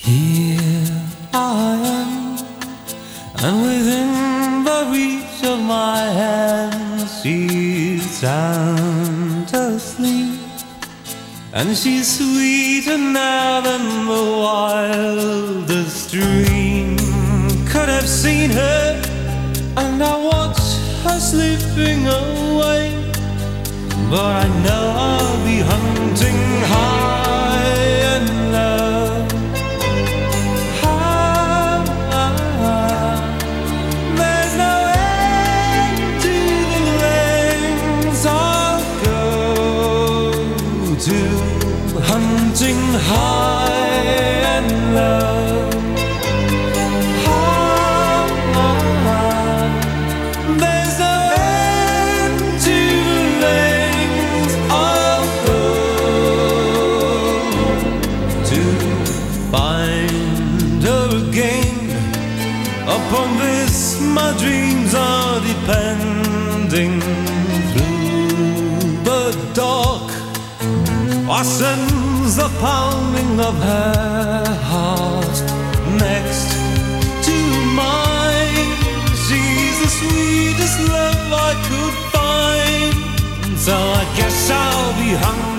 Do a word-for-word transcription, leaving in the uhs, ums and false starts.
Here I am, and within the reach of my hand, she's sound asleep, and she's sweeter now than the wildest dream could have seen her. And I watch her slipping away, but I know I'll be hunting high and low. There's no end to the lengths I'll go to, hunting high and low. There's no end to the lengths I'll go to find her again. Upon this my dreams are depending. Through the dark I sense the pounding of her heart next to mine. She's the sweetest love I could find, so I guess I'll be hungry